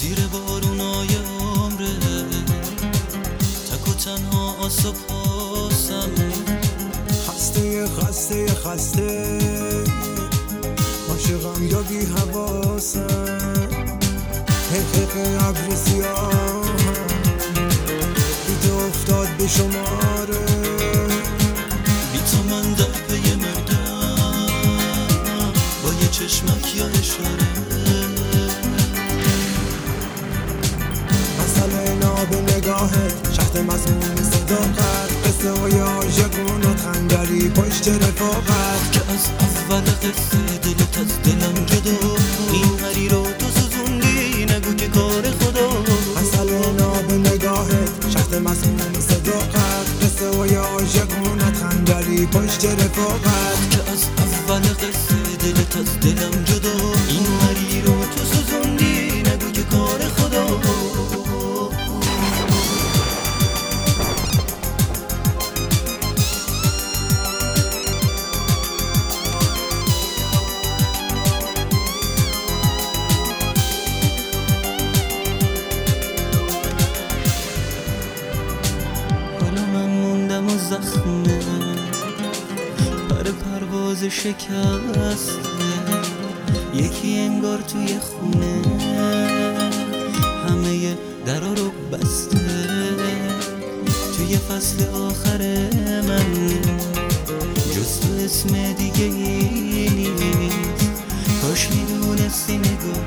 زیر بارونای عمره، تک و تنها آسا پاسم، خسته عاشقم یا بی حواسم، حقیق ابر سیاهم دیده افتاد به شماره، بی تو من در پی مردم با یه چشمک یا اشاره. مسئله ناب نگاهت شهد مسموم صداقت، قصه های عاشقونت خنجری پشت رفاقت، که از اول قصه دلت از دلم جدا، این هری رو تو سوزوندی نگو که کار خدا. مسئله ناب نگاهت شهد مسموم صداقت، قصه های عاشقونت خنجری پشت رفاقت، که از اول قصه دلت از دلم جدا، این هری رو تو سوزوندی نگو که کار خدا. زخمه پرواز شکسته، یکی انگار توی خونه همه درا رو بسته، توی فصل آخر من جز تو اسم دیگه ای نیست، کاش میدونستی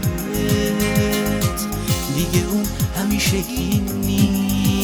نگاهت دیگه اون همیشگی نیست.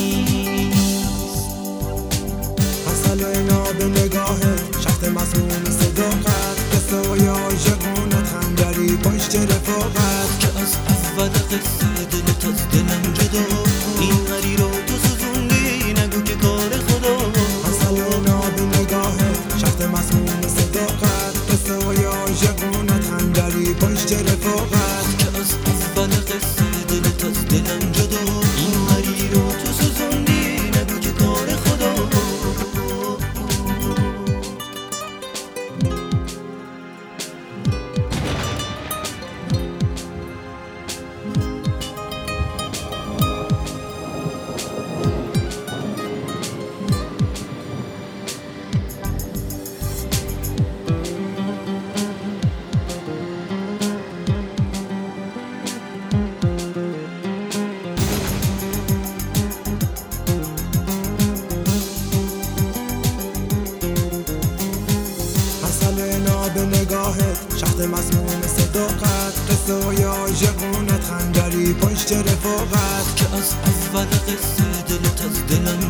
مسئله ناب نگاهت شهد مسموم صداقت، قصه های عاشقونت خنجری پشت رفاقت، که از اول قصه دلت از دلم جدا، این هری رو تو سوزوندی نگو که کار خدا. مسئله ناب نگاهت شهد مسموم صداقت، قصه های عاشقونت خنجری پشت رفاقت، که از اول قصه دلت از دلم جدا، این هری رو تو سوزوندی نگو که کار خدا. ناب نگاهت شهد مسموم صداقت، قصه های عاشقونت خنجری پشت رفاقت، که از اول قصه دلت از دلم